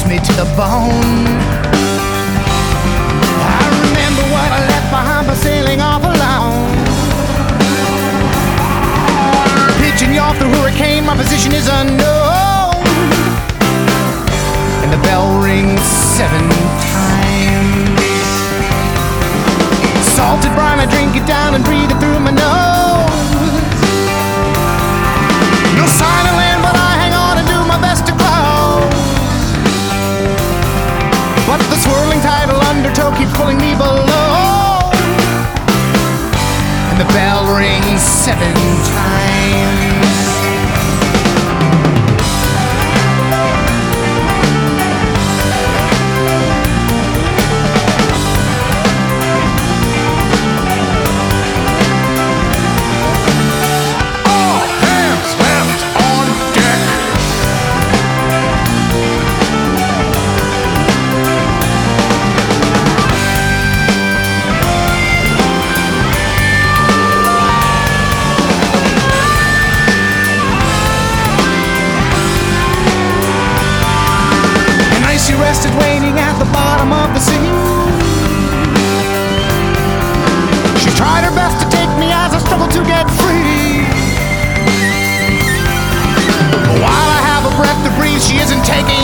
me to the bone. I remember what I left behind by sailing off alone. Pitching you off the hurricane, my position is unknown. And the bell rings 7 times. Salted brine, I drink it down and breathe it through my nose. No sign of land, but I hang on and do my best to close. But the swirling tidal undertow keeps pulling me below. And the bell rings 7 times. Rested waiting at the bottom of the sea. She tried her best to take me as I struggled to get free. But while I have a breath to breathe, she isn't taking